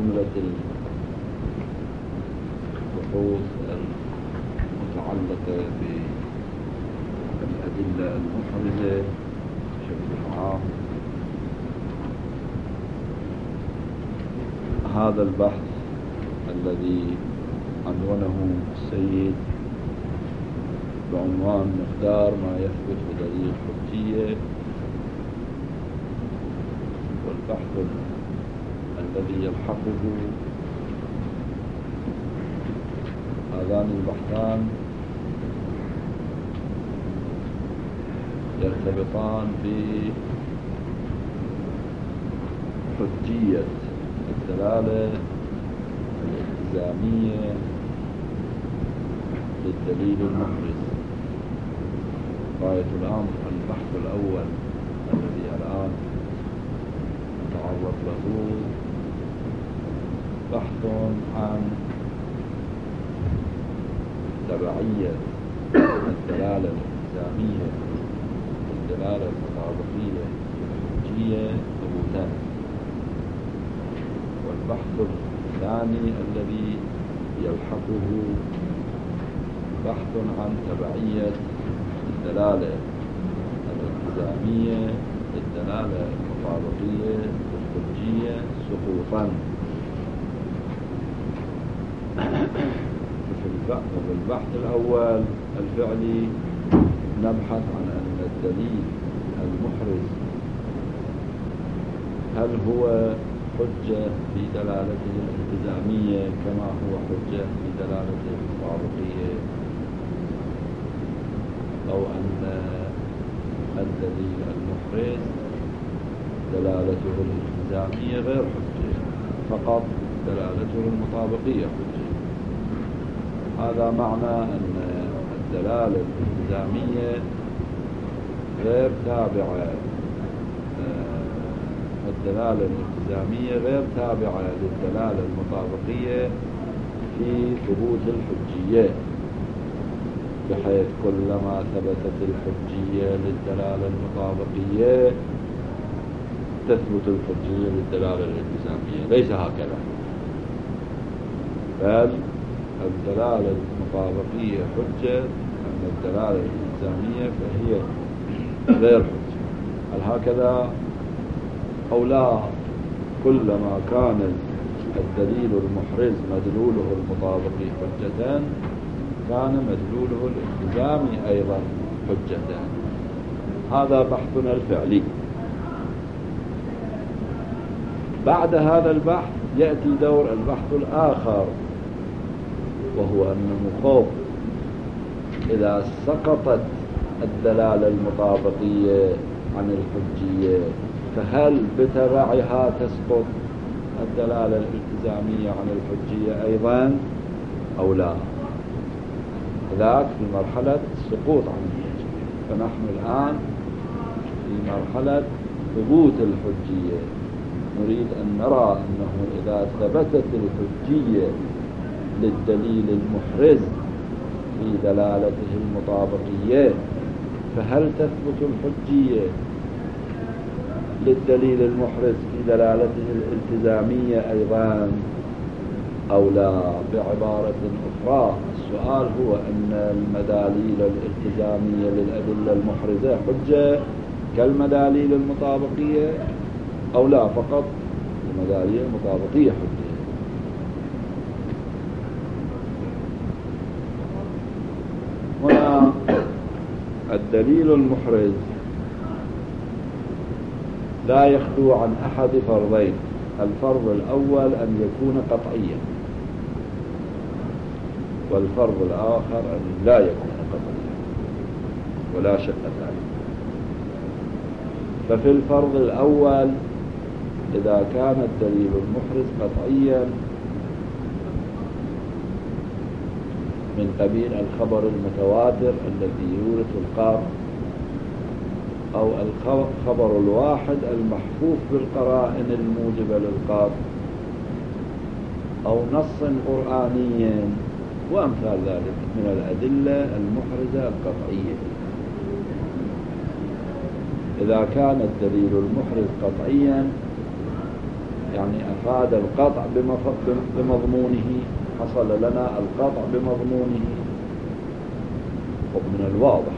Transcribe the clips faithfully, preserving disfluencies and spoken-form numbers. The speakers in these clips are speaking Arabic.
جملة البحوث المتعلقة بالأدلة المحرزة بشكل عام. هذا البحث الذي عنونه السيد بعنوان مقدار ما يثبت بدليل الحجية، والبحث الذي يلحقه، هذان البحثان يرتبطان بحجية الدلالة الالتزامية للدليل المحرز. غاية الأمر البحث الأول الذي الآن نتعرض له بحث عن تبعية الدلالة الالتزامية للدلالة المطابقية الحجية ثبوتا. والبحث الثاني الذي يلحقه بحث عن تبعية الدلالة الالتزامية للدلالة المطابقية الحجية سقوطا. في البحث الأول الفعلي نبحث عن أن الدليل المحرز هل هو حجة في دلالته الالتزامية كما هو حجة في دلالته المطابقية، أو أن الدليل المحرز دلالته الالتزامية غير حجة، فقط دلالته المطابقية حجة. هذا معنى أن الدلالة الالتزامية غير تابعة الدلالة الالتزامية غير تابعة للدلالة المطابقية في ثبوت الحجية، بحيث كلما ثبتت الحجية للدلالة المطابقية تثبت الحجية للدلالة الالتزامية. ليس هكذا، بل الدلالة المطابقية حجة، أما الدلالة الالتزامية فهي غير حجة. هل هكذا أو لا؟ كلما كان الدليل المحرز مدلوله المطابقي حجة كان مدلوله الالتزامي أيضا حجة. هذا بحثنا الفعلي. بعد هذا البحث يأتي دور البحث الآخر، وهو النموذج. إذا سقطت الدلالة المطابقية عن الحجية فهل بتبعها تسقط الدلالة الالتزامية عن الحجية أيضا أو لا؟ ذاك في مرحلة السقوط عن الحجية. فنحن الآن في مرحلة ثبوت الحجية. نريد أن نرى أنه إذا ثبتت الحجية للدليل المحرز في دلالته المطابقية فهل تثبت الحجية للدليل المحرز في دلالته الالتزامية أيضا أو لا؟ بعبارة أخرى السؤال هو أن المداليل الالتزامية للأدلة المحرزة حجة كالمداليل المطابقية أو لا؟ فقط المداليل المطابقية حجة. هنا الدليل المحرز لا يخلو عن أحد فرضين. الفرض الأول أن يكون قطعيا، والفرض الآخر أن لا يكون قطعيا ولا شك ذلك. ففي الفرض الأول إذا كان الدليل المحرز قطعيا من قبيل الخبر المتواتر الذي يورث القاطع، أو الخبر الواحد المحفوف بالقرائن الموجبة للقاطع، أو نص قرآني وأمثال ذلك من الأدلة المحرزة القطعية. إذا كان الدليل المحرز قطعيا يعني أفاد القطع بمضمونه، حصل لنا القطع بمضمونه. ومن الواضح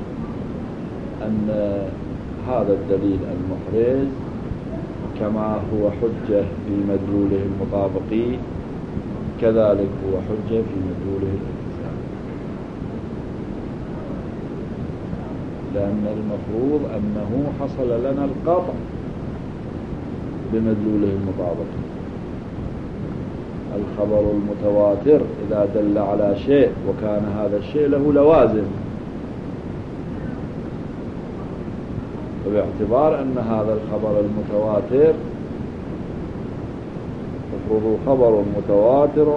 أن هذا الدليل المحرز كما هو حجة في مدلوله المطابقي كذلك هو حجة في مدلوله الالتزامي، لأن المفروض أنه حصل لنا القطع بمدلوله المطابقي. الخبر المتواتر إذا دل على شيء وكان هذا الشيء له لوازم، وباعتبار أن هذا الخبر المتواتر افرضوا خبر متواتر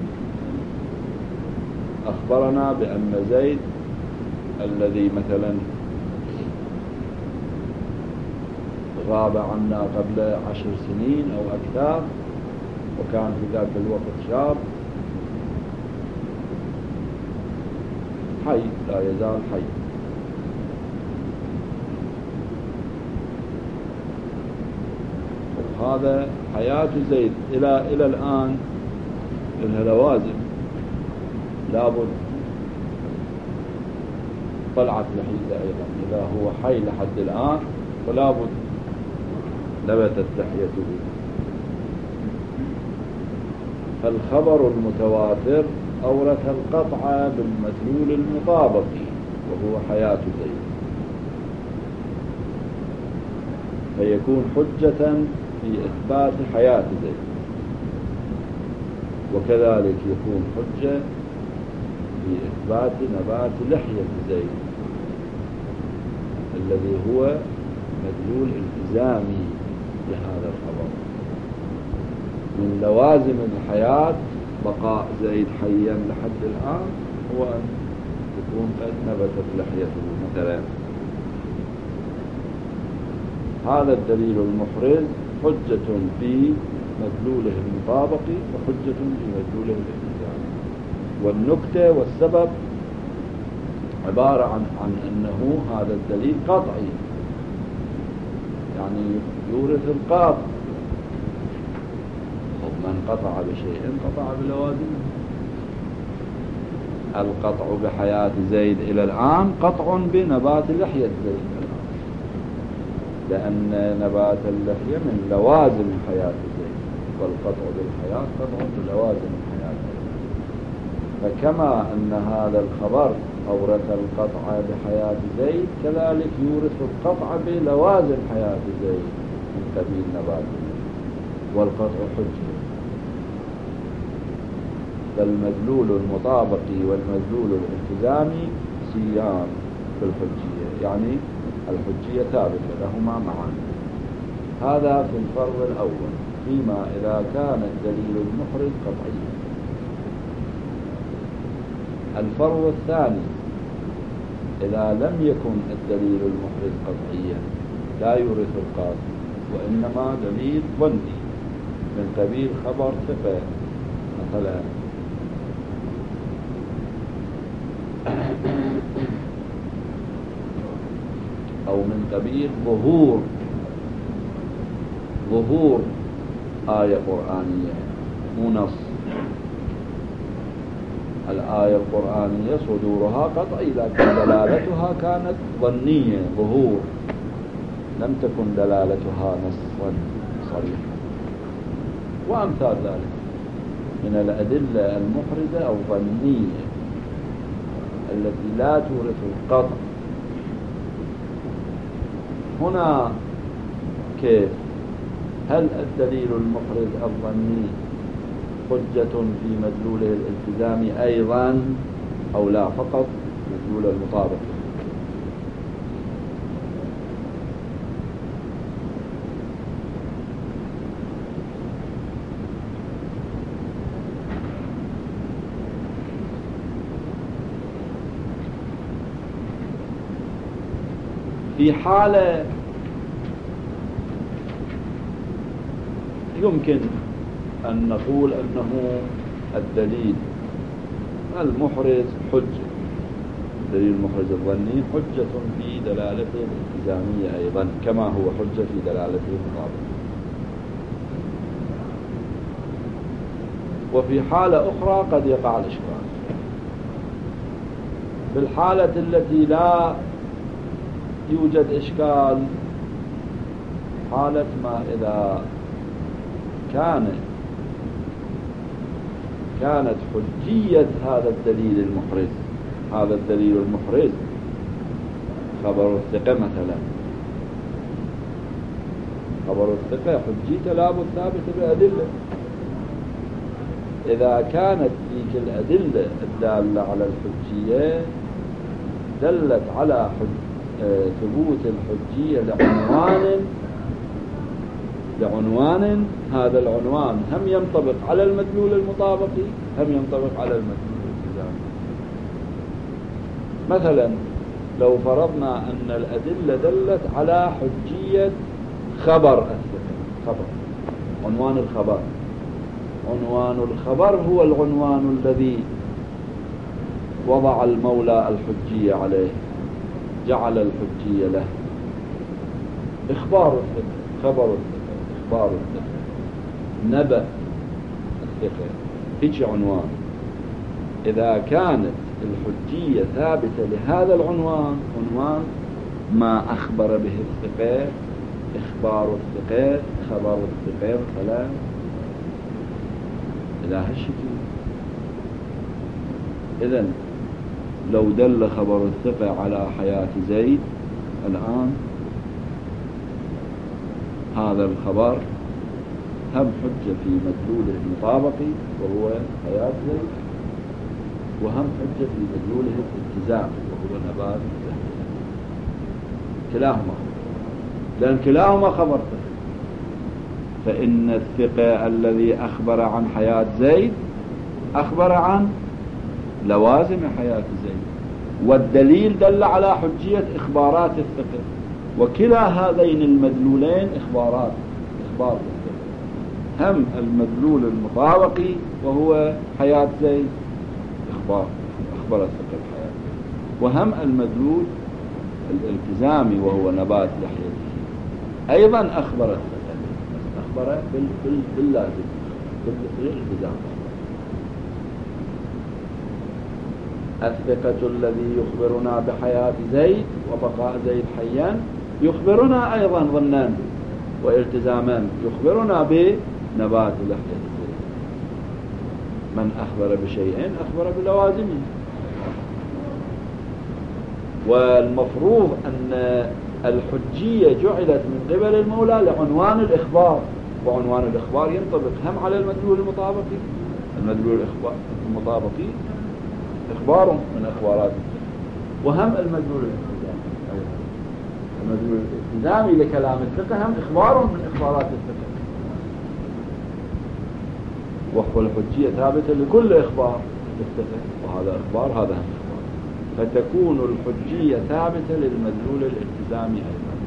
أخبرنا بأن زيد الذي مثلا غاب عنا قبل عشر سنين أو أكثر وكان في ذاك الوقت شاب حي، لا يزال حي، وهذا حياة زيد إلى إلى الآن لها لوازم، لابد طلعت لحيته أيضا إذا هو حي لحد الآن ولا بد نبتت لحيته. فالخبر المتواتر أورث القطع بالمدلول المطابقي وهو حياة زيد، فيكون حجة في إثبات حياة زيد، وكذلك يكون حجة في إثبات نبات لحية زيد الذي هو مدلول التزامي لهذا الخبر. من لوازم الحياة بقاء زيد حيا لحد الآن هو أن تكون قد نبتت لحيته مثلا. هذا الدليل المحرز حجة في مدلوله المطابقي وحجة في مدلوله الالتزامي. والنكتة والسبب عبارة عن, عن أنه هذا الدليل قطعي، يعني يورث القاطع، من قطع بشيء قطع بلوازمه. القطع بحياة زيد إلى الآن قطع بنبات لحية زيد الآن، لأن نبات اللحية من لوازم حياة زيد، والقطع بالحياة قطع بلوازم حياة زيد. فكما أن هذا الخبر أورث القطع بحياة زيد كذلك يورث القطع بلوازم حياة زيد من قبيل نبات اللحية، والقطع حجة. فالمدلول المطابقي والمدلول الالتزامي سيان في الحجية، يعني الحجية ثابتة لهما معا. هذا في الفرض الأول فيما إذا كان الدليل المحرز قطعيا. الفرض الثاني إذا لم يكن الدليل المحرز قطعيا لا يورث القاطع، وإنما دليل ظني من قبيل خبر ثقة مثلا أو من قبيل ظهور ظهور آية قرآنية مو نص. الآية القرآنية صدورها قطعي لكن دلالتها كانت ظنية ظهور، لم تكن دلالتها نصا صريحا، وأمثال ذلك من الأدلة المحرزة أو ظنية التي لا تورث القطع. هنا كيف؟ هل الدليل المحرز الظني حجة في مدلوله الالتزامي أيضا أو لا فقط مدلول المطابق؟ في حالة يمكن أن نقول أنه الدليل المحرز حجة، الدليل المحرز الظني حجة في دلالته الالتزامية أيضا كما هو حجة في دلالته المطابقة. وفي حالة أخرى قد يقع الإشكال. في الحالة التي لا يوجد إشكال، حالة ما إذا كان كانت حجية هذا الدليل المحرز، هذا الدليل المحرز خبر الثقة مثلا، خبر الثقة حجيته لابد ثابتة بأدلة. إذا كانت تلك الأدلة الدالة على الحجية دلت على ثبوت الحجية لعنوان لعنوان هذا العنوان هم ينطبق على المدلول المطابقي هم ينطبق على المدلول الالتزامي. مثلا لو فرضنا أن الأدلة دلت على حجية خبر الثقة، خبر عنوان الخبر، عنوان الخبر هو العنوان الذي وضع المولى الحجية عليه، جعل الحجية له. إخبار الثقة، خبر الثقة، إخبار الثقة، نبأ الثقة، هيك عنوان. إذا كانت الحجية ثابتة لهذا العنوان، عنوان ما أخبر به الثقة، إخبار الثقة، خبر الثقة مثلا، إلى هالشكل. إذن لو دل خبر الثقة على حياة زيد الآن، هذا الخبر هم حجة في مدلوله المطابقي وهو حياة زيد، وهم حجة في مدلوله الالتزام وهو نبات زيد. كلاهما، لأن كلاهما خبر ثقة. فإن الثقة الذي أخبر عن حياة زيد أخبر عن لوازم حياة زيد، والدليل دل على حجية إخبارات الثقة، وكلا هذين المدلولين إخبارات، إخبار الثقة. هم المدلول المطابقي وهو حياة زيد إخبار، أخبر الثقة بحياة زيد، وهم المدلول الالتزامي وهو نبات لحيته أيضا أخبر الثقة، أخبر باللازم بالالتزام. الثقة الذي يخبرنا بحياة زيد وبقاء زيد حيا يخبرنا أيضا ضمنا والتزاما، يخبرنا بنبات لحية زيد. من أخبر بشيء أخبر بلوازمه. والمفروض أن الحجية جعلت من قبل المولى لعنوان الإخبار، وعنوان الإخبار ينطبق هم على المدلول المطابقي. المدلول المطابقي إخبار من أخبارات الثقة، وهم المدلول الالتزامي، المدلول الالتزامي لكلام الثقة هم إخبار من إخبارات الثقة. وهو الحجية ثابتة لكل إخبار الثقة، وهذا إخبار هذا هم إخبار، فتكون الحجية ثابتة للمدلول الالتزامي أيضا.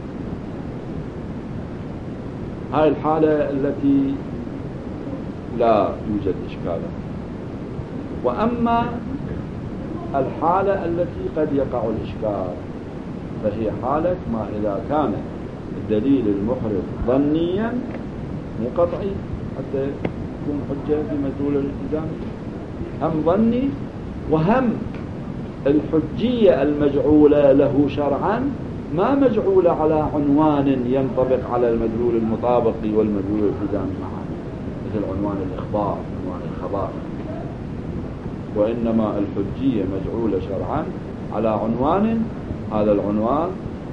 هاي الحالة التي لا يوجد إشكال. وأما الحالة التي قد يقع الإشكال فهي حالة ما إذا كان الدليل المحرز ظنيا مو قطعي حتى يكون حجة في مدلول الالتزام، هم ظني وهم الحجية المجعولة له شرعا ما مجعولة على عنوان ينطبق على المدلول المطابقي والمدلول الالتزامي معا، مثل عنوان الإخبار، عنوان الخبر، وإنما الحجية مجعولة شرعا على عنوان، هذا العنوان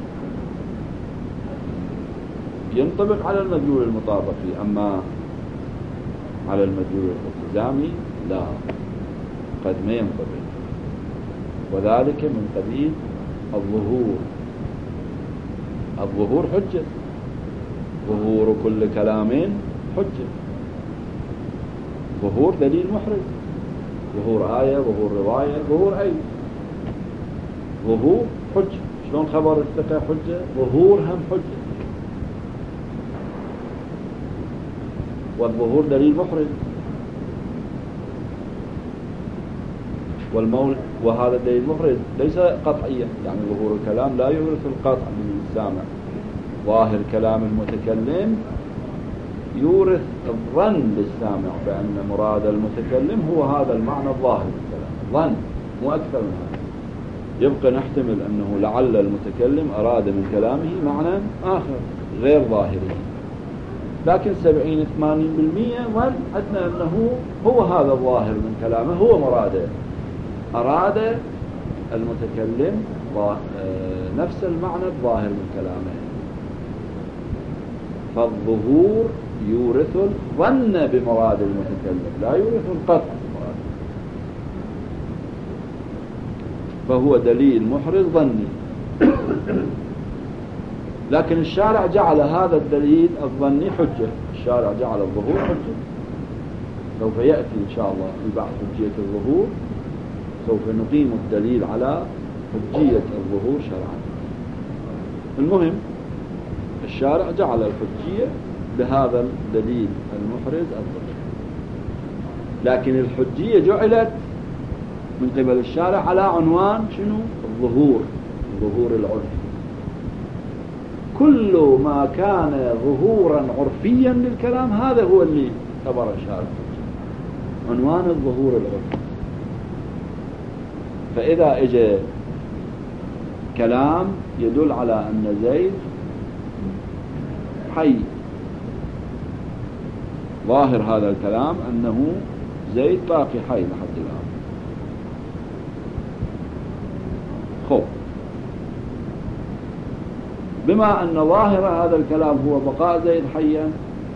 ينطبق على المدلول المطابقي، أما على المدلول الالتزامي لا، قد ما ينطبق. وذلك من قبيل الظهور. الظهور حجة، ظهور كل كلام حجة، ظهور دليل محرز، ظهور آية، ظهور رواية، ظهور أي ظهور حجة. شلون خبر الثقة حجة؟ ظهور هم حجة، والظهور دليل محرز، والمول وهذا الدليل محرز ليس قطعيا، يعني ظهور الكلام لا يورث القطع من السامع. ظاهر كلام المتكلم يورث الظن للسامع بأن مراد المتكلم هو هذا المعنى الظاهر للكلام، ظن مو أكثر من هذا. يبقى نحتمل أنه لعل المتكلم أراد من كلامه معنى آخر غير ظاهري، لكن سبعين ثمانين بالمئة ظن عندنا أنه هو هذا الظاهر من كلامه هو مراده، أراد المتكلم نفس المعنى الظاهر من كلامه. فالظهور يورث الظن بمراد المتكلم، لا يورث القطع بمراد، فهو دليل محرز ظني. لكن الشارع جعل هذا الدليل الظني حجة، الشارع جعل الظهور حجة. سوف يأتي إن شاء الله في بعض حجية الظهور، سوف نقيم الدليل على حجية الظهور شرعا. المهم الشارع جعل الحجية بهذا الدليل المحرز الظهور، لكن الحجية جعلت من قبل الشارع على عنوان شنو؟ الظهور، الظهور العرفي. كل ما كان ظهورا عرفيا للكلام هذا هو اللي اعتبر الشارع عنوان الظهور العرفي. فإذا اجى كلام يدل على أن زيد حي، ظاهر هذا الكلام أنه زيد باقي حي لحد الآن. خب، بما أن ظاهر هذا الكلام هو بقاء زيد حيا،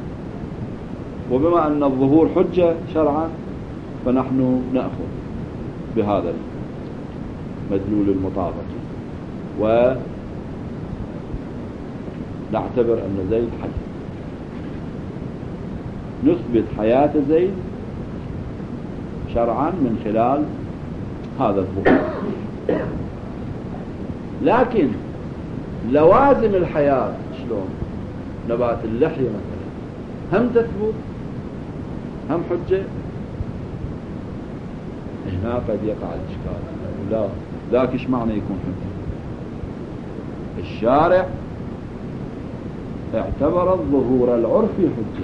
وبما أن الظهور حجة شرعا، فنحن نأخذ بهذا المدلول المطابقي ونعتبر أن زيد حي، نثبت حياة زيد شرعا من خلال هذا الظهور. لكن لوازم الحياة شلون؟ نبات اللحية مثلا هم تثبت هم حجة؟ هنا قد يقع الإشكال. لا، ذاك ايش معنى يكون حجة؟ الشارع اعتبر الظهور العرفي حجة،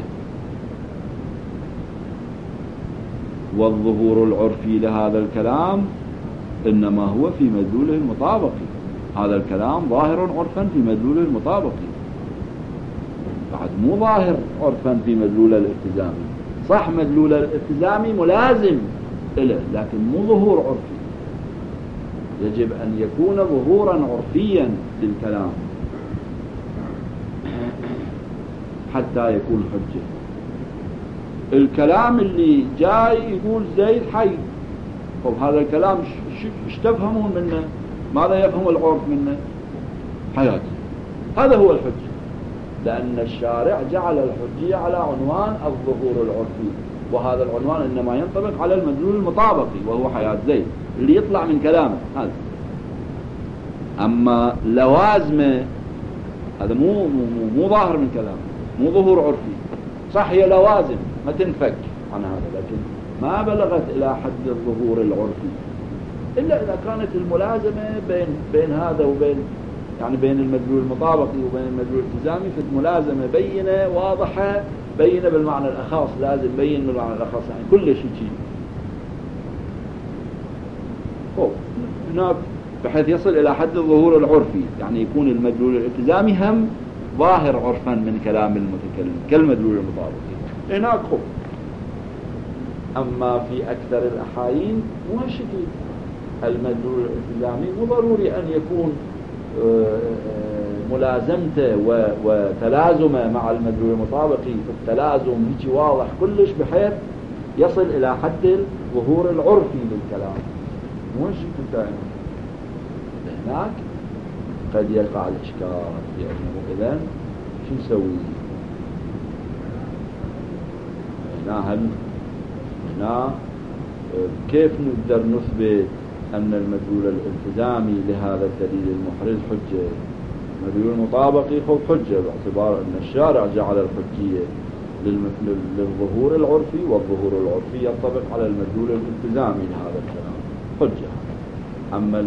والظهور العرفي لهذا الكلام إنما هو في مدلوله المطابقي. هذا الكلام ظاهر عرفا في مدلوله المطابقي، بعد مو ظاهر عرفا في مدلوله الالتزامي. صح مدلوله الالتزامي ملازم له، لكن مو ظهور عرفي. يجب أن يكون ظهورا عرفيا للكلام حتى يكون حجة. الكلام اللي جاي يقول زيد حي، طب هذا الكلام ايش تفهمون منه؟ ماذا يفهم العرف منه؟ حياته. هذا هو الحجة، لأن الشارع جعل الحجية على عنوان الظهور العرفي، وهذا العنوان إنما ينطبق على المدلول المطابقي وهو حياة زيد اللي يطلع من كلامه هذا. أما لوازمه هذا مو مو مو ظاهر من كلامه، مو ظهور عرفي. صح هي لوازم ما تنفك عن هذا، لكن ما بلغت إلى حد الظهور العرفي إلا إذا كانت الملازمة بين بين هذا وبين، يعني بين المدلول المطابقي وبين المدلول الالتزامي، في الملازمة بينة واضحة، بينة بالمعنى الأخص، لازم بين بالمعنى الأخص، يعني كل شيء شيء هناك بحيث يصل إلى حد الظهور العرفي، يعني يكون المدلول الالتزامي هم ظاهر عرفا من كلام المتكلم كالمدلول المطابقي هناك. خب، أما في أكثر الأحايين مو هالشكل. المدلول الالتزامي مو ضروري أن يكون ملازمته وتلازمه مع المدلول المطابقي، التلازم هيك واضح كلش بحيث يصل إلى حد الظهور العرفي للكلام، مو هالشكل دائما. هناك قد يقع الإشكال في أنه إذن شو نسوي هنا؟ هل هنا كيف نقدر نثبت أن المدلول الالتزامي لهذا الدليل المحرز حجة؟ المدلول المطابقي خذ حجة باعتبار أن الشارع جعل الحجية للظهور العرفي، والظهور العرفي ينطبق على المدلول الالتزامي لهذا الكلام حجة. أما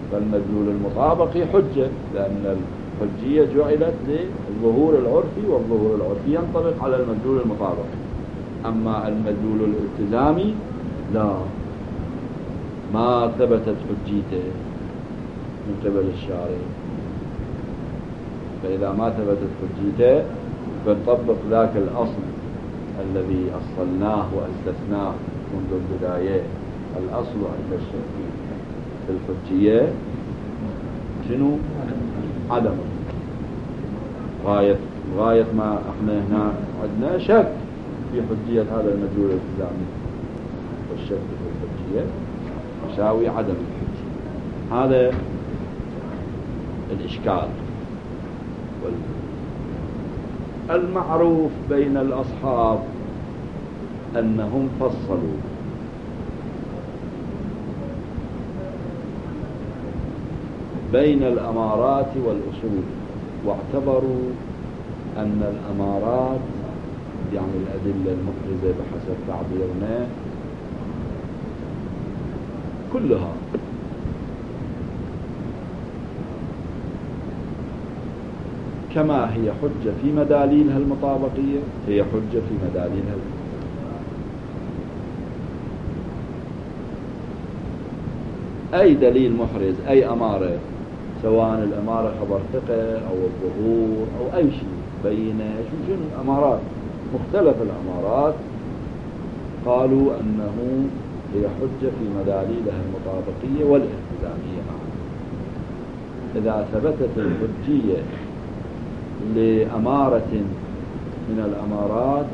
فالمدلول المطابقي حجة، لأن الحجية جعلت للظهور العرفي، والظهور العرفي ينطبق على المدلول المطابقي. أما المدلول الالتزامي لا، ما ثبتت حجيته من قبل الشارع، فإذا ما ثبتت حجيته فنطبق ذاك الأصل الذي أصلناه وأستثناه منذ البداية. الأصل عند الشافعي في الحجية شنو؟ عدم. غاية غاية ما احنا هنا عندنا شك في حجية هذا المدلول الالتزامي، والشك في الحجية يساوي عدم الحجية. هذا الإشكال. المعروف بين الأصحاب أنهم فصلوا بين الأمارات والأصول، واعتبروا أن الأمارات يعني الأدلة المفرزة بحسب تعبيرنا كلها كما هي حجة في مداليلها المطابقية هي حجة في مداليلها المطابقية. أي دليل محرز، أي أمارة، سواء الأمارة خبر ثقة أو الظهور أو أي شيء بينة، شو شنو الأمارات، مختلف الأمارات، قالوا أنه هي حجة في مداليلها المطابقية والالتزامية معا. إذا ثبتت الحجية لأمارة من الأمارات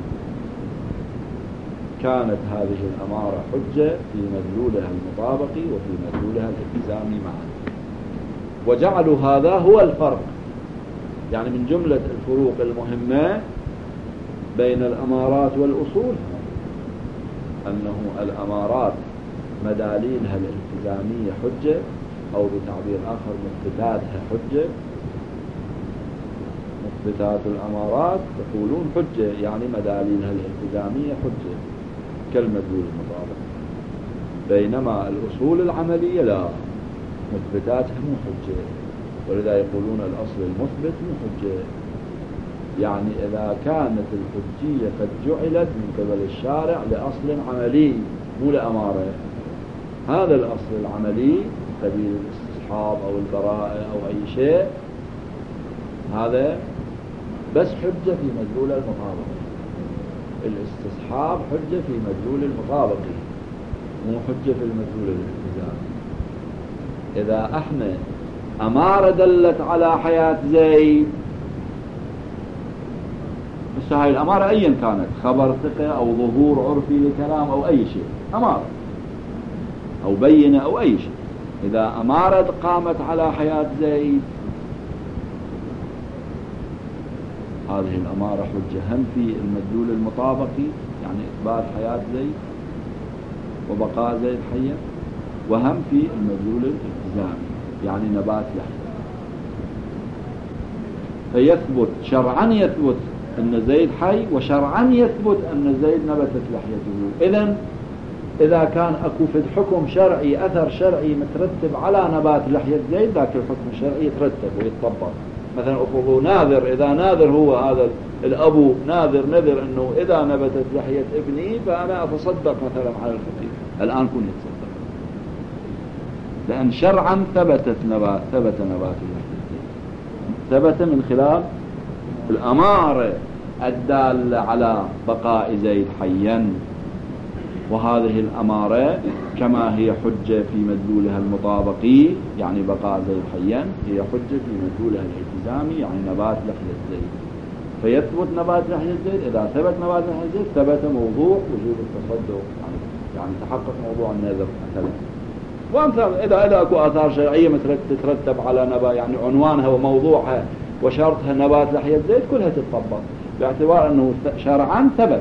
كانت هذه الأمارة حجة في مدلولها المطابقي وفي مدلولها الالتزامي معا. وجعلوا هذا هو الفرق، يعني من جملة الفروق المهمة بين الأمارات والأصول أنه الأمارات مداليلها الالتزامية حجة، أو بتعبير آخر مثبتاتها حجة. مثبتات الأمارات يقولون حجة، يعني مداليلها الالتزامية حجة كالمدلول المطابق، بينما الأصول العملية لا، مثبتاتها مو حجة، ولذا يقولون الأصل المثبت مو حجة. يعني إذا كانت الحجية قد جعلت من قبل الشارع لأصل عملي مو لأمارة، هذا الأصل العملي سبيل الاستصحاب أو البراءة أو أي شيء، هذا بس حجة في مدلول المطابقي. الاستصحاب حجة في مدلول المطابقي، مو حجة في المدلول الالتزامي. إذا احنا أمارة دلت على حياة زيد، بس هاي الأمارة أيا كانت، خبر ثقة أو ظهور عرفي لكلام أو أي شيء، أمارة أو بينة أو أي شيء، إذا أمارة قامت على حياة زيد هذه الأمارة حجة هم في المدلول المطابقي، يعني إثبات حياة زيد وبقاء زيد حيا، وهم في المدلول الالتزامي يعني نبات لحية. فيثبت شرعا، يثبت أن زيد حي، وشرعا يثبت أن زيد نبتت لحيته. إذن إذا كان أكو في الحكم شرعي أثر شرعي مترتب على نبات لحية زيد، ذاك الحكم الشرعي يترتب ويتطبق. مثلا أفرضوا ناذر، إذا ناذر هو هذا الأبو ناذر نذر أنه إذا نبتت لحية ابني فأنا أتصدق مثلا على الفقير، الآن كن يتصدق، لأن شرعا ثبتت نبات ثبت نبات اللحية، ثبت من خلال الأمارة الدالة على بقاء زيد حيا. وهذه الأمارة كما هي حجة في مدلولها المطابقي يعني بقاء زيد حيا، هي حجة في مدلولها الالتزامي يعني نبات لحية زيد. فيثبت نبات لحية زيد، إذا ثبت نبات لحية زيد ثبت موضوع وجوب التصدق، يعني يعني تحقق موضوع النذر مثلا. وأمثال إذا إذا أكو آثار شرعية تترتب على نبات، يعني عنوانها وموضوعها وشرطها نبات لحية زيد، كلها تتطبق باعتبار أنه شرعا ثبت.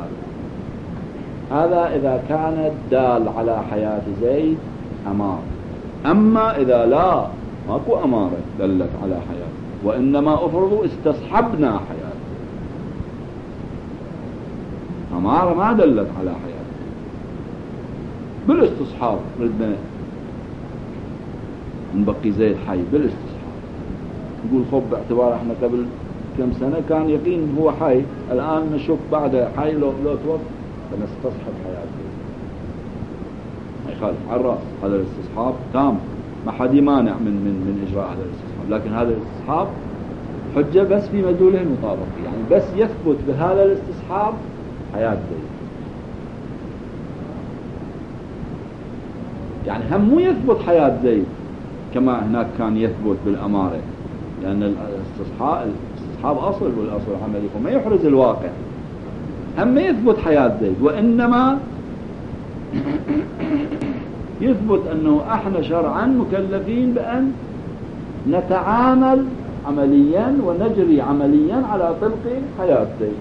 هذا إذا كانت دال على حياة زيد أمار. أما إذا لا ماكو أمارة دلت على حياة، وإنما أفرضوا استصحبنا حياة، أمارة ما دلت على حياة، بالاستصحاب ردنا نبقي زيد حي بالاستصحاب. نقول خب باعتبار احنا قبل كم سنة كان يقين هو حي، الآن نشوف بعد حي لو لو توفى فنستصحب حياة زيد. ما يخالف على الرأس، هذا الاستصحاب تام، ما حد يمانع من من من إجراء هذا الاستصحاب، لكن هذا الاستصحاب حجة بس في مدلوله المطابقي، يعني بس يثبت بهذا الاستصحاب حياة زيد. يعني هم مو يثبت حياة زيد كما هناك كان يثبت بالأمارة، لأن الاستصحاب الاستصحاب أصل والأصل عملي وما يحرز الواقع. هم يثبت حياة زيد، وإنما يثبت أنه احنا شرعا مكلفين بأن نتعامل عمليا ونجري عمليا على طبق حياة زيد.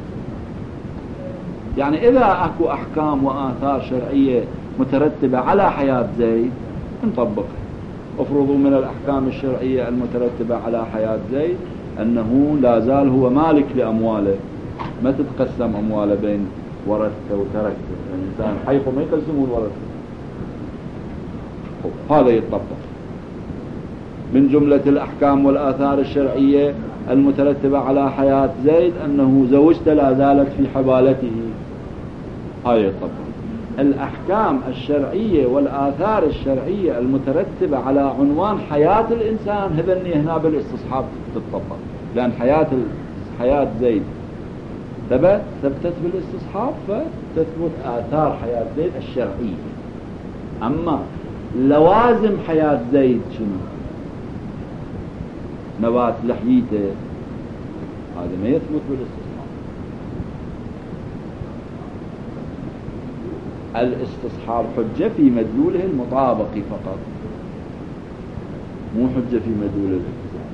يعني إذا أكو أحكام وآثار شرعية مترتبة على حياة زيد نطبقها. افرضوا من الأحكام الشرعية المترتبة على حياة زيد أنه لا زال هو مالك لأمواله، ما تتقسم أمواله بين ورثته وتركته، الإنسان حيث ما يقسمون ورثته، هذا يطبق. من جملة الأحكام والآثار الشرعية المترتبة على حياة زيد أنه زوجته لا زالت في حبالته، هذا يطبق. الأحكام الشرعية والآثار الشرعية المترتبة على عنوان حياة الإنسان هذني هنا بالاستصحاب تطبق، لأن حياة حياة زيد ثبت ثبتت بالاستصحاب، فتثبت آثار حياة زيد الشرعية. أما لوازم حياة زيد شنو؟ نبات لحيته، هذا ما يثبت بالاستصحاب. الاستصحاب حجة في مدلوله المطابقي فقط، مو حجة في مدلول الالتزام.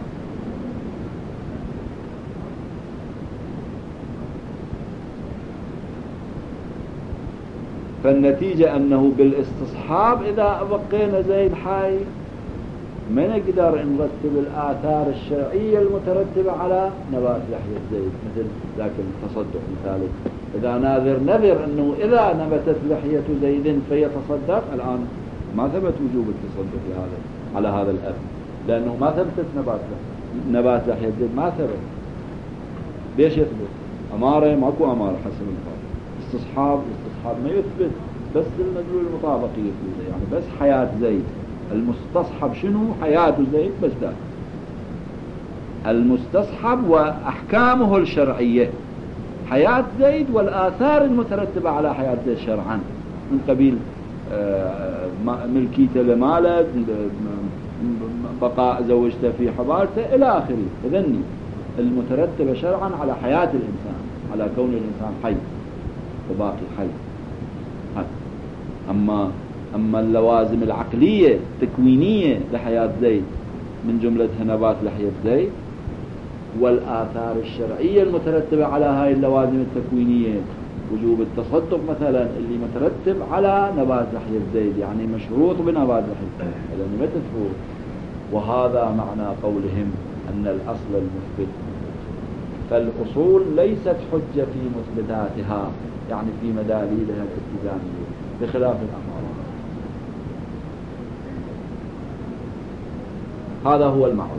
فالنتيجة أنه بالاستصحاب إذا بقينا زيد حي ما نقدر نرتب الآثار الشرعية المترتبة على نبات لحية زيد، مثل ذاك التصدق مثاله. إذا ناذر نذر أنه إذا نبتت لحية زيد فيتصدق، الآن ما ثبت وجوب التصدق لهذا على هذا الأب، لأنه ما ثبتت نبات نبات لحية زيد، ما ثبت. ليش يثبت؟ أمارة ماكو أمارة حسب الفرق. استصحاب استصحاب ما يثبت، بس المدلول المطابقي يثبت، يعني بس حياة زيد. المستصحب شنو؟ حياة زيد بس ذاك المستصحب وأحكامه الشرعية، حياة زيد والآثار المترتبة على حياة زيد شرعا، من قبيل ملكيته لماله، بقاء زوجته في حبالته إلى آخره. إذن المترتبة شرعا على حياة الإنسان، على كون الإنسان حي وباقي حي. أما أما اللوازم العقلية التكوينية لحياة زيد من جملتها نبات لحية زيد، والآثار الشرعية المترتبة على هاي اللوازم التكوينية، وجوب التصدق مثلا اللي مترتب على نبات لحية زيد، يعني مشروط بنبات لحية زيد، لأنه ما تفوت. وهذا معنى قولهم أن الأصل المثبت. فالأصول ليست حجة في مثبتاتها، يعني في مداليلها الالتزامية، بخلاف الأمارات. هذا هو المعروف.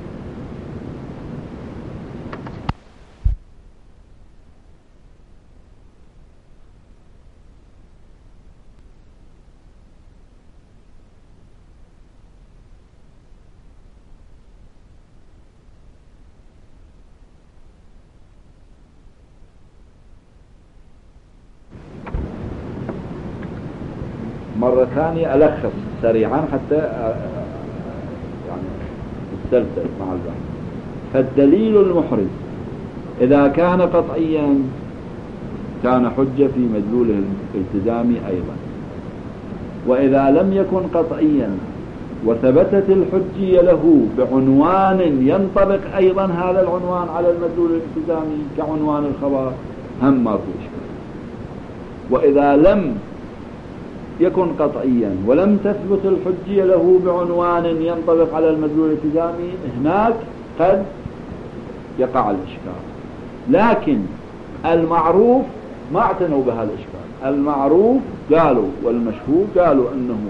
مرة ثانية ألخص سريعا حتى يعني السلسل مع البحث. فالدليل المحرز إذا كان قطعيا كان حجة في مدلوله الالتزامي أيضا، وإذا لم يكن قطعيا وثبتت الحجية له بعنوان ينطبق أيضا هذا العنوان على المدلول الالتزامي كعنوان الخبر هم ما في إشكال. وإذا لم يكن قطعيا ولم تثبت الحجية له بعنوان ينطبق على المدلول الالتزامي، هناك قد يقع الإشكال. لكن المعروف ما اعتنوا بهذا الإشكال. المعروف قالوا والمشهور قالوا أنه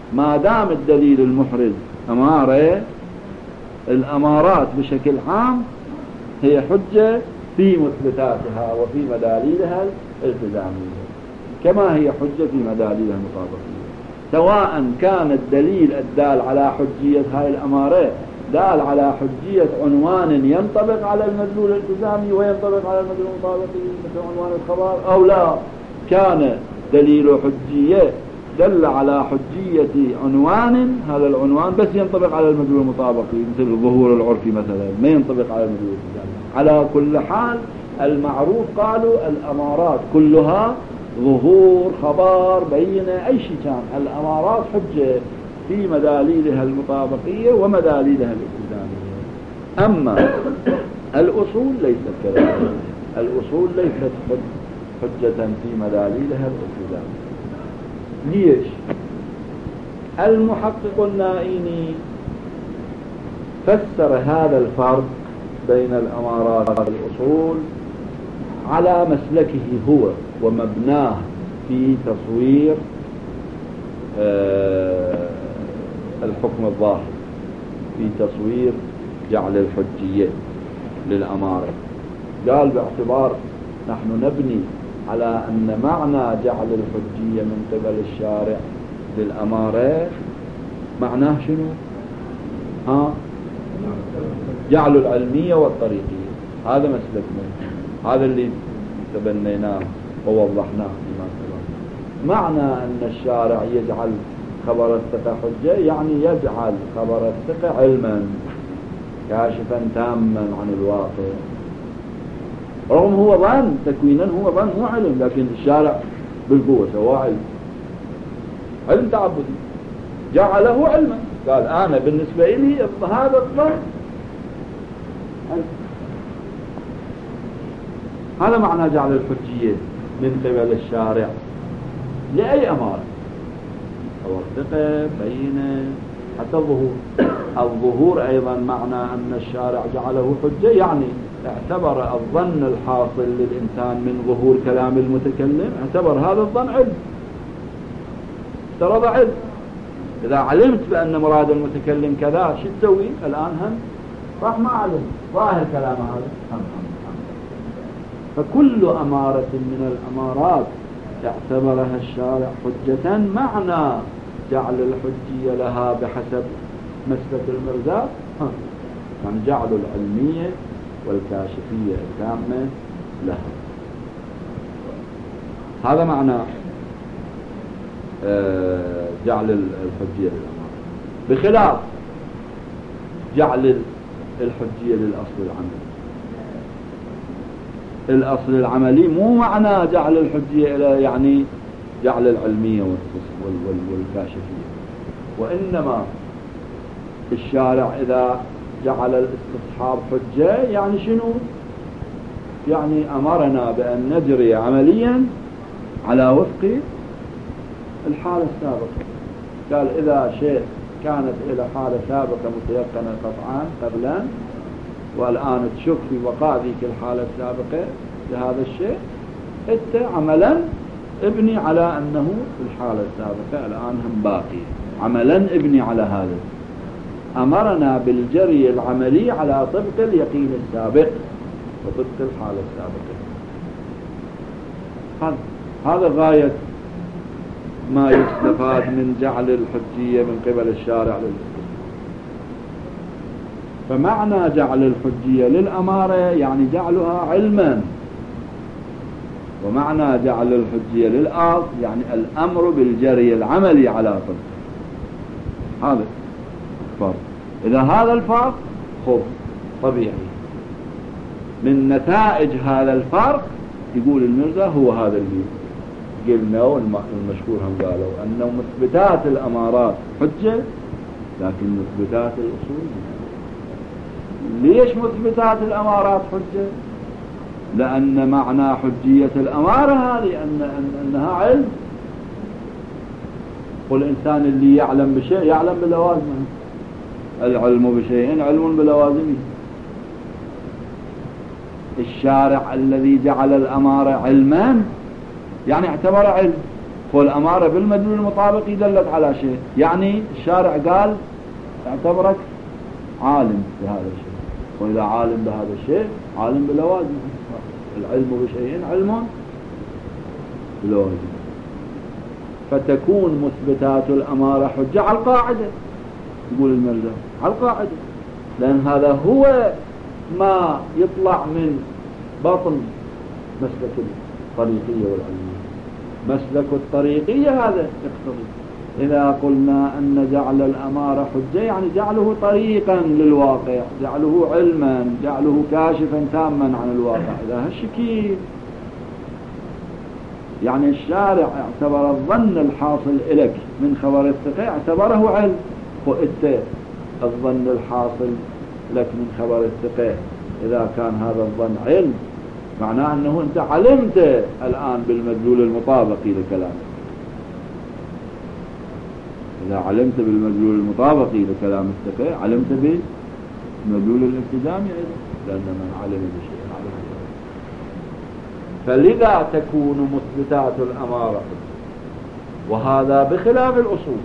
ما دام الدليل المحرز أمارة، الأمارات بشكل عام هي حجة في مثبتاتها وفي مداليلها الالتزامية، كما هي حجة في مداليلها المطابقية، سواء كان الدليل الدال على حجية هاي الأمارة دال على حجية عنوان ينطبق على المدلول الالتزامي وينطبق على المدلول المطابقي مثل عنوان الخبر، أو لا كان دليل حجية دل على حجية عنوان، هذا العنوان بس ينطبق على المدلول المطابقي مثل الظهور العرفي مثلا، ما ينطبق على المدلول الالتزامي. على كل حال المعروف قالوا الأمارات كلها ظهور خبر بينة أي شيء كان، الأمارات حجة في مداليلها المطابقية ومداليلها الالتزامية. أما الأصول ليست كذلك، الأصول ليست حجة في مداليلها الالتزامية. ليش؟ المحقق النائيني فسر هذا الفرق بين الأمارات والأصول على مسلكه هو ومبناه في تصوير آه الحكم الظاهر، في تصوير جعل الحجية للأمارة. قال باعتبار نحن نبني على أن معنى جعل الحجية من قبل الشارع للأمارة معناه شنو؟ ها؟ جعل العلمية والطريقية، هذا مسلكنا، هذا اللي تبنيناه ووضحناه فيما سبق. معنى أن الشارع يجعل خبر الثقة حجة يعني يجعل خبر الثقة علما كاشفا تاما عن الواقع، رغم هو ظن تكوينا، هو ظن مو علم، لكن الشارع بالقوة سواه علم، علم تعبدي جعله علما. قال أنا بالنسبة لي هذا الظن هذا معنى جعل الحجية من قبل الشارع لأي أمارة، خبر ثقة بينة حتى الظهور. الظهور أيضا معنى أن الشارع جعله حجة يعني اعتبر الظن الحاصل للإنسان من ظهور كلام المتكلم، اعتبر هذا الظن علم، افترض علم. إذا علمت بأن مراد المتكلم كذا شو تسوي الآن؟ هم راح ما علم ظاهر كلام هذا هم هم هم. فكل أمارة من الأمارات اعتبرها الشارع حجة معنى جعل الحجية لها بحسب مسلك المرزاق يعني جعل العلمية والكاشفية التامة لها. هذا معنى جعل الحجية للأمارة، بخلاف جعل الحجية للأصل العملي. الأصل العملي مو معنى جعل الحجية إلى يعني جعل العلمية والكاشفية، وإنما الشارع إذا جعل الاستصحاب حجة يعني شنو؟ يعني أمرنا بأن نجري عمليا على وفق الحالة السابقة. قال إذا شيء كانت إلى حالة سابقة متيقنة قطعا قبلا والآن تشك في بقاء ذيك الحالة السابقة لهذا الشيء، أنت عملا ابني على أنه الحالة السابقة الآن هم باقي، عملا ابني على هذا. أمرنا بالجري العملي على طبق اليقين السابق وطبق الحالة السابقة. هذا غاية ما يستفاد من جعل الحجية من قبل الشارع للاستصحاب. فمعنى جعل الحجية للأمارة يعني جعلها علما، ومعنى جعل الحجية للأصل يعني الأمر بالجري العملي على طبق. هذا الفرق. إذا هذا الفرق خب طبيعي من نتائج هذا الفرق يقول المرزا هو هذا اللي قلنا والمشهور هم قالوا أنه مثبتات الأمارات حجة لكن مثبتات الأصول. ليش مثبتات الأمارات حجة؟ لأن معنى حجية الأمارة هذه أن أنها علم، والإنسان اللي يعلم بشيء يعلم بلوازمه، العلم بشيء علم بلوازمه. الشارع الذي جعل الأمارة علما يعني اعتبر علم، والأمارة بالمدلول المطابق دلت على شيء، يعني الشارع قال اعتبرك عالم بهذا الشيء، وإذا عالم بهذا الشيء عالم بلوازم، العلم بشيء علم بلوازم، فتكون مثبتات الأمارة حجة على القاعدة، يقول المرزا على القاعدة، لأن هذا هو ما يطلع من بطن مسلك الطريقية والعلمية. مسلك الطريقية هذا يقتضي إذا قلنا أن جعل الأمارة حجة يعني جعله طريقا للواقع، جعله علما، جعله كاشفا تاما عن الواقع، إذا هالشكل يعني الشارع اعتبر الظن الحاصل إليك من خبر الثقة اعتبره علم، وإنت الظن الحاصل لك من خبر الثقة إذا كان هذا الظن علم معناه أنه أنت علمت الآن بالمدلول المطابق لكلامك. إذا علمت بالمدلول المطابق لكلام الثقة علمت بالمدلول الالتزامي أيضا، لأن من علم بشيء علم بشيء. فلذا تكون مثبتات الأمارة، وهذا بخلاف الأصول.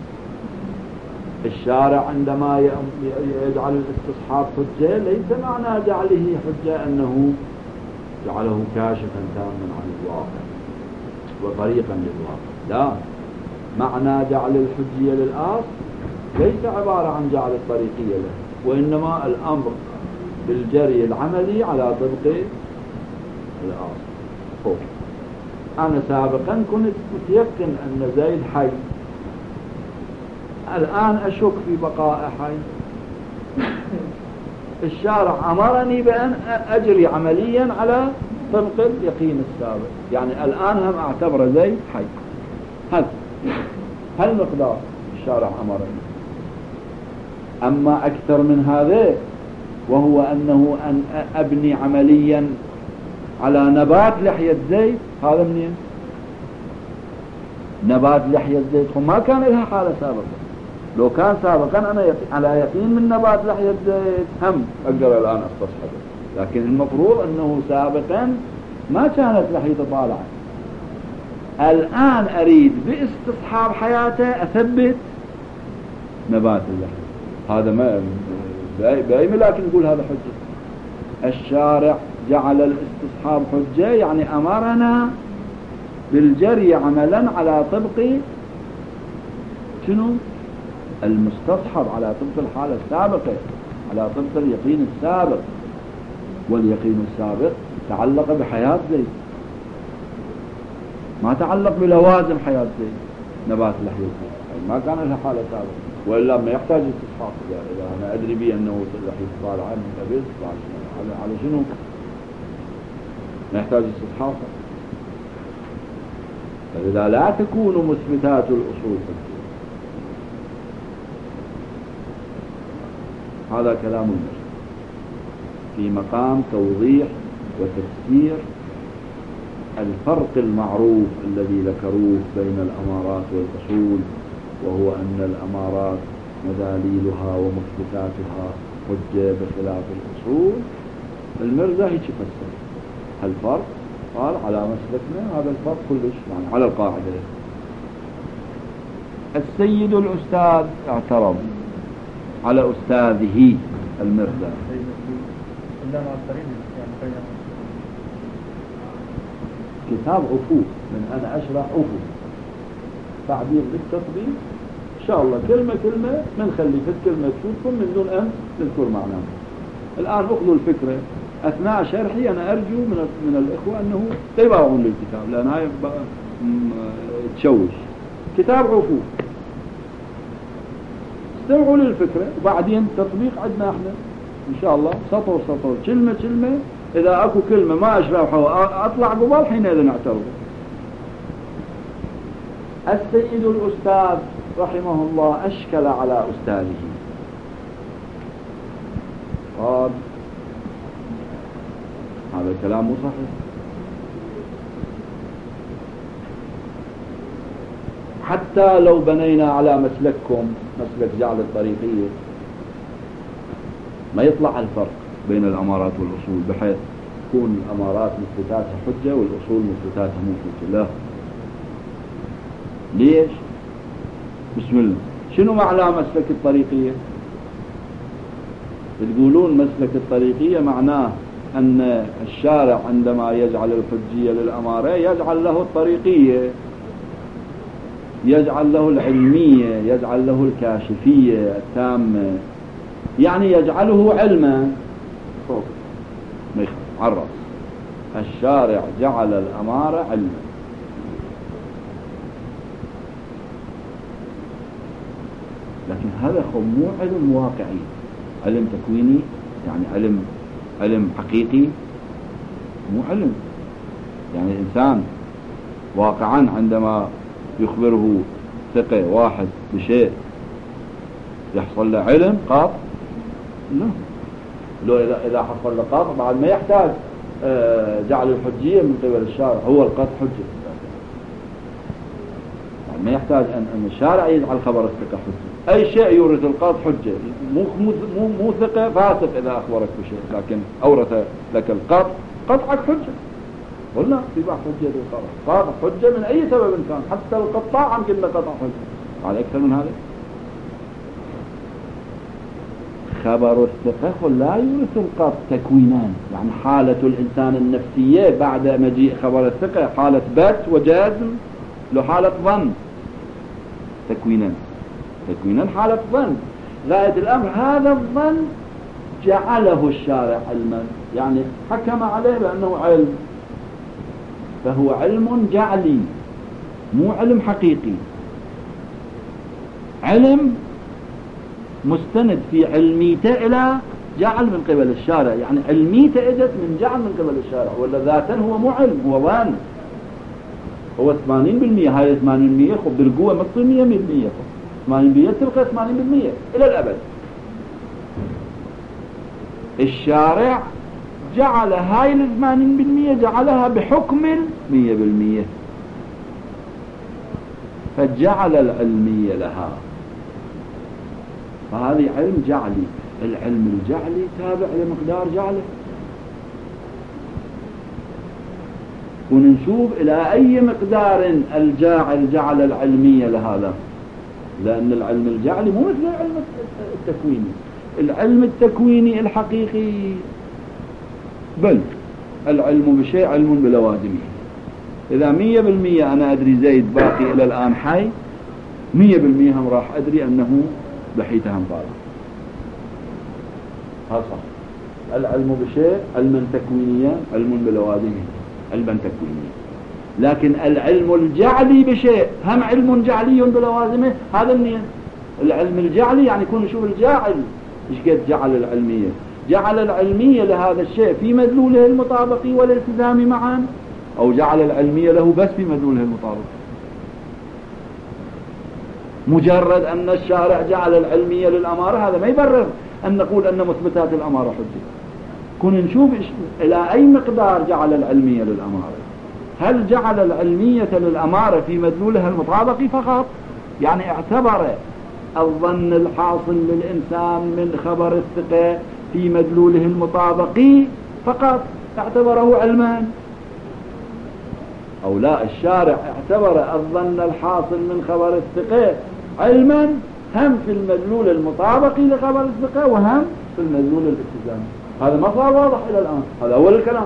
الشارع عندما يجعل الاستصحاب حجة ليس معنى جعله حجة أنه جعله كاشفا تاما عن الواقع وطريقا للواقع، لا، معنى جعل الحجية للآصل ليس عبارة عن جعل الطريقية له، وإنما الأمر بالجري العملي على طبق الآصل. أنا سابقا كنت متيقن أن زيد حي، الآن أشك في بقاء حي. الشارع أمرني بأن أجري عمليا على طبق اليقين السابق، يعني الآن هم أعتبر زيد حي. هل هل مقدار الشارع أمرني؟ أما أكثر من هذا، وهو أنه أن أبني عمليا على نبات لحية زيد، هذا منين؟ نبات لحية زيد ما كان لها حالة سابقة، لو كان سابقا أنا على يقين من نبات لحية زيد هم أقدر الآن أستصحبه، لكن المفروض أنه سابقا ما كانت لحيته طالعة. الآن أريد باستصحاب حياته أثبت نبات اللحية، هذا ما بأي ملاك نقول هذا حجة. الشارع جعل الاستصحاب حجة يعني أمرنا بالجري عملا على طبق شنو؟ المستصحب، على طبق الحالة السابقة، على طبق اليقين السابق، واليقين السابق تعلق بحياة زيد، ما تعلق بلوازم حياة زيد. نبات لحية زيد ما كان لها حالة سابقة، وإلا ما يحتاج استصحاب. إذا أنا أدري بي أنه لحية طالعة من قبل على شنو ما يحتاج استصحاب. فلذا لا تكون مثبتات الأصول حجة. هذا كلام المرسل في مقام توضيح وتفسير الفرق المعروف الذي ذكروه بين الأمارات والأصول، وهو أن الأمارات مداليلها ومثبتاتها حجة بخلاف الأصول. المرزا هيك فسر هالفرق، قال على مسلكنا هذا الفرق كلش يعني على القاعدة. السيد الأستاذ اعترض على أستاذه المرزا. كتاب عفوف من أنا أشرح عفوف تعبير بالتطبيق إن شاء الله كلمة كلمة من خلي في الكلمة تشوفكم من دون أن تذكر معناه. الآن أخذوا الفكرة أثناء شرحي. أنا أرجو من من الإخوة أنه يباوعون للكتاب، لأن هاي تشوش. كتاب عفوف استمعوا للفكرة وبعدين تطبيق عندنا احنا إن شاء الله سطر سطر كلمة كلمة. إذا أكو كلمة ما أشرحها أطلع قبال حينئذ نعترض. السيد الأستاذ رحمه الله أشكل على أستاذه، قال هذا الكلام مو صحيح. حتى لو بنينا على مسلككم مسلك جعل الطريقية ما يطلع الفرق بين الأمارات والأصول بحيث تكون الأمارات مثبتاتها حجة والأصول مثبتاتها مو حجة. لا، ليش؟ بسم الله. شنو معنى مسلك الطريقية؟ تقولون مسلك الطريقية معناه أن الشارع عندما يجعل الحجية للأمارة يجعل له الطريقية، يجعل له العلمية، يجعل له الكاشفية التامة، يعني يجعله علما فوق عرف. الشارع جعل الأمارة علما. لكن هذا مو علم واقعي، علم تكويني، يعني علم علم حقيقي، مو علم. يعني الإنسان واقعا عندما يخبره ثقة واحد بشيء يحصل له علم قاطع؟ لا. لو إذا إذا حصل له قاطع بعد ما يحتاج جعل الحجية من قبل الشارع، هو القطع حجة، يعني ما يحتاج أن أن الشارع يجعل خبر الثقة حجة. أي شيء يورث القاطع حجة، مو مو مو ثقة فاسق إذا أخبرك بشيء، لكن أورث لك القاطع قطعك حجة. ولا في بعض حجة القاطع قاطع حجة من أي سبب كان، حتى القطاع يمكن له قطع حجة. على أكثر من هذا خبر الثقة لا يورث القاطع تكوينان، يعني حالة الإنسان النفسية بعد مجيء خبر الثقة حالة بات وجازم، له حالة ظن. تكوينان تكوينان حالة ظن. غاية الأمر هذا الظن جعله الشارع علما، يعني حكم عليه بأنه علم، فهو علم جعلي مو علم حقيقي. علم مستند في علميته إلى جعل من قبل الشارع، يعني علميته اجت من جعل من قبل الشارع، ولا ذاتا هو مو علم، هو ظن. هو ثمانين بالمئة، هاي ثمانين بالمئة خب بالقوة ما تصير مية بالمئة، ثمانين بالمئة تلقى ثمانين بالمئة إلى الأبد. الشارع جعل هاي الثمانين بالمئة جعلها بحكم المية بالمئة، فجعل العلمية لها، فهذه علم جعلي. العلم الجعلي تابع لمقدار جعله، ونشوف إلى أي مقدار الجاعل جعل العلمية لهذا، لأن العلم الجعلي مو مثل العلم التكويني. العلم التكويني الحقيقي بل العلم بشيء علم بلوازمه. إذا مية بالمية أنا أدري زيد باقي إلى الآن حي، مية بالمية هم راح أدري أنه بحيته هم طالع. هذا صح. العلم بشيء علما تكوينيا، علم بلوازمه، علما تكوينيا. لكن العلم الجعلي بشيء هم علم جعلي بلوازمه، هذا منين؟ العلم الجعلي يعني يكون نشوف الجاعل ايش قد جعل العلمية، جعل العلمية لهذا الشيء في مدلوله المطابقي والالتزام معا، أو جعل العلمية له بس في مدلوله المطابقي. مجرد أن الشارع جعل العلمية للأمارة هذا ما يبرر أن نقول أن مثبتات الأمارة حجة. كون نشوف إلى أي مقدار جعل العلمية للأمارة. هل جعل العلمية للأمارة في مدلولها المطابقي فقط، يعني اعتبر الظن الحاصل للإنسان من خبر الثقة في مدلوله المطابقي فقط اعتبره علما، أو لا الشارع اعتبر الظن الحاصل من خبر الثقة علما هم في المدلول المطابقي لخبر الثقة وهم في المدلول الالتزامي. هذا ما صار واضح إلى الآن، هذا أول الكلام.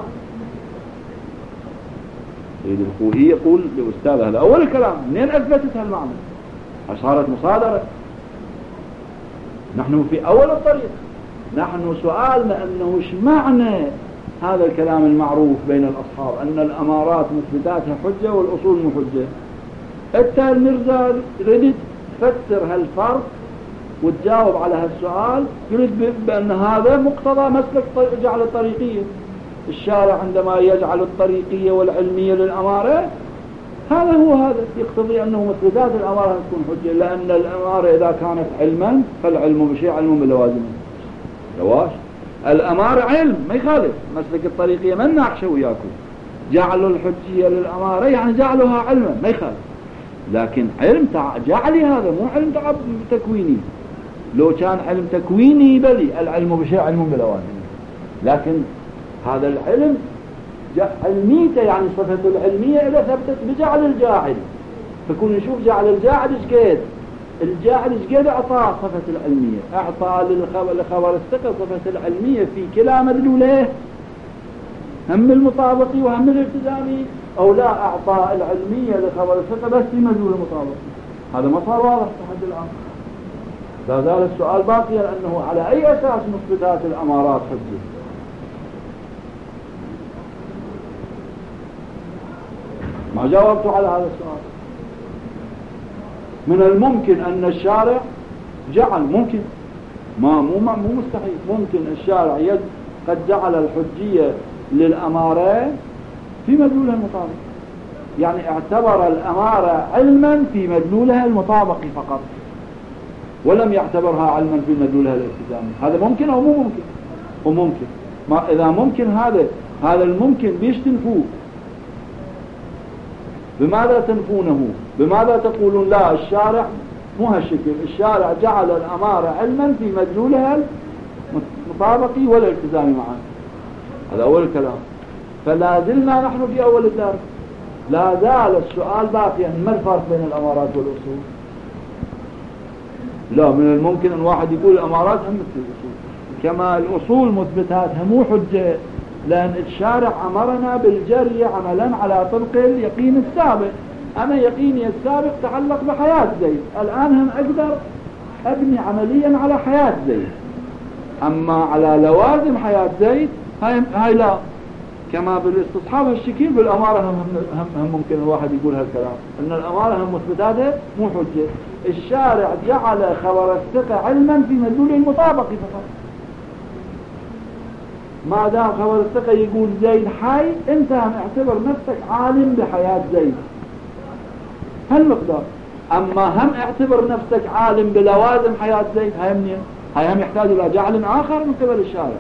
سيد الخوئي يقول لأستاذ هذا أول الكلام، منين أثبتت هالمعنى؟ صارت مصادرة. نحن في أول الطريق، نحن سؤالنا أنه إيش معنى هذا الكلام المعروف بين الأصحاب أن الأمارات مثبتاتها حجة والأصول مو حجة. أنت المرزا ردت تفسر هالفرق وتجاوب على هالسؤال، قلت بأن هذا مقتضى مسلك جعل الطريقية. الشارع عندما يجعل الطريقية والعلمية للأمارة هذا هو هذا يقتضي أنه مثبتات الأمارة تكون حجة، لأن الأمارة إذا كانت علما فالعلم بشيء علم بلوازمه. لواش الأمارة علم ما يخالف، مسلك الطريقية ما نناقشه وياكم. جعلوا الحجية للأمارة يعني جعلوها علما ما يخالف، لكن علم جعلي هذا مو علم تعب تكويني. لو كان علم تكويني بلي العلم بشيء علم بلوازمه، لكن هذا العلم علميته يعني صفة العلمية إذا ثبتت بجعل الجاعل، فكون نشوف جعل الجاعل ايش قد الجاعل ايش قد اعطاه صفة العلمية، اعطى للخبر, لخبر الثقة صفة العلمية في كلا مدلوله، هم المطابقي وهم الالتزامي، او لا اعطى العلمية لخبر الثقة بس في مدلول المطابقي. هذا ما صار واضح لحد الان. لا زال السؤال باقيا انه على اي اساس مثبتات الامارات حجة؟ ما جاوبت على هذا السؤال. من الممكن ان الشارع جعل، ممكن ما مو مو مستحيل، ممكن الشارع يد قد جعل الحجية للأمارة في مدلولها المطابق، يعني اعتبر الأمارة علما في مدلولها المطابق فقط، ولم يعتبرها علما في مدلولها الالتزامي. هذا ممكن أو مو ممكن؟ وممكن. ما إذا ممكن هذا هذا الممكن بيش تنفوه؟ بماذا تنفونه؟ بماذا تقولون لا الشارع مو هالشكل، الشارع جعل الأمارة علما في مدلولها المطابقي والالتزامي معا؟ هذا أول الكلام. فلا زلنا نحن في أول الدرس، لا زال السؤال باقيا، ما الفرق بين الأمارات والأصول؟ لا، من الممكن أن واحد يقول الأمارات هم مثل الأصول، كما الأصول مثبتاتها مو حجة، لأن الشارع أمرنا بالجري عملا على طبق اليقين السابق. أنا يقيني السابق تعلق بحياة زيد، الآن هم أقدر أبني عمليا على حياة زيد، أما على لوازم حياة زيد هاي, هاي لا. كما بالاستصحاب الشكيل بالأمارة هم, هم, هم ممكن الواحد يقول هالكلام، أن الأمارة هم مثبتاتها مو حجة. الشارع جعل خبر الثقة علما في مدلول المطابق فقط. ما دام خبر الثقة يقول زيد حي، انت هم اعتبر نفسك عالم بحياة زيد هالمقدار. اما هم اعتبر نفسك عالم بلوازم حياة زيد، هاي منين؟ هاي هم يحتاج الى جعل اخر من قبل الشارع،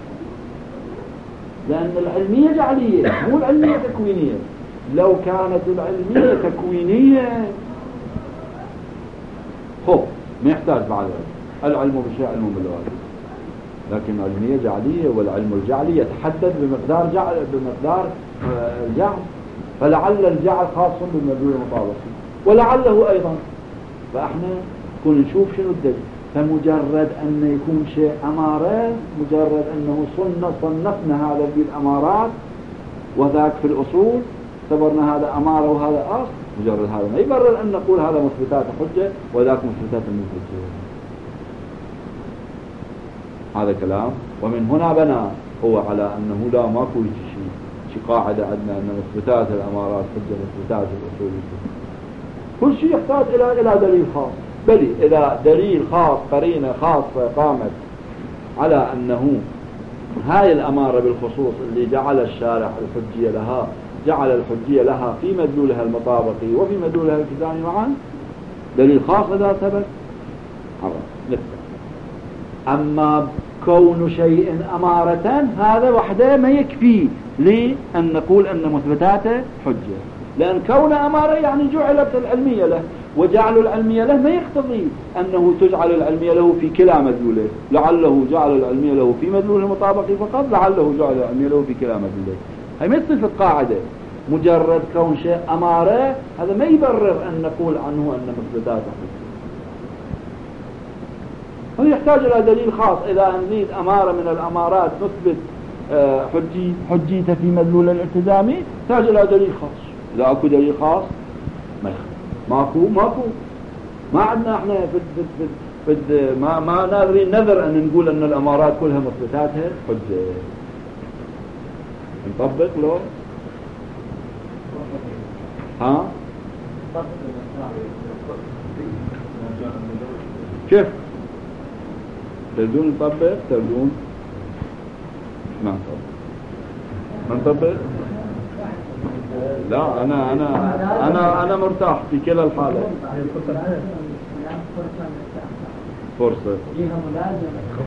لان العلمية جعلية مو العلمية تكوينية. لو كانت العلمية تكوينية خب ما يحتاج بعد العلم بالشيء علم باللوازم، لكن العلمية جعلية، والعلم الجعلي يتحدد بمقدار جعل بمقدار جعل، فلعل الجعل خاص بالمدلول المطابقي ولعله أيضا. فإحنا كنا نشوف شنو الدليل. فمجرد أن يكون شيء أمارات، مجرد أنه صنف صنفنا هذا بالأمارات وذاك في الأصول اعتبرنا هذا أمارة وهذا أصل، مجرد هذا ما يبرر أن نقول هذا مثبتات حجة وذاك مثبتات من حجة. هذا كلام. ومن هنا بنى هو على أنه لا ماكو شيء شيء قاعدة عندنا أن مثبتات الأمارات حجة، مثبتات الأصول كل شيء يحتاج إلى إلى دليل خاص. بل إذا دليل خاص قرينة خاصة قامت على أنه هاي الأمارة بالخصوص اللي جعل الشارع الحجية لها، جعل الحجية لها في مدلولها المطابقي وفي مدلولها الالتزامي معا، دليل خاص إذا ثبت نفسه. أما كون شيء أمارة هذا وحده ما يكفي لأن نقول أن مثبتاته حجة، لأن كون أمارة يعني جعلت العلمية له، وجعل العلمية له ما يقتضي أنه تجعل العلمية له في كلا مدلوله، لعله جعل العلمية له في مدلول المطابقي فقط، لعله جعل العلمية له في كلا مدلوله. هي ما تصير في القاعدة. مجرد كون شيء أمارة هذا ما يبرر أن نقول عنه أن مثبتاته حجة. هذا يحتاج إلى دليل خاص. إذا نريد أمارة من الأمارات نثبت حجي حجيته في مدلول الالتزامي، يحتاج إلى دليل خاص. إذا أكو دليل خاص ما يخ... ماكو ماكو ما عندنا احنا في في في, في ما ما نادري نذر أن نقول أن الأمارات كلها مثبتاتها حجة. نطبق لو ها كيف تردون نطبق؟ تردون ما نطبق ما نطبق؟ لا أنا أنا أنا أنا مرتاح في كلا الحالات. فرصة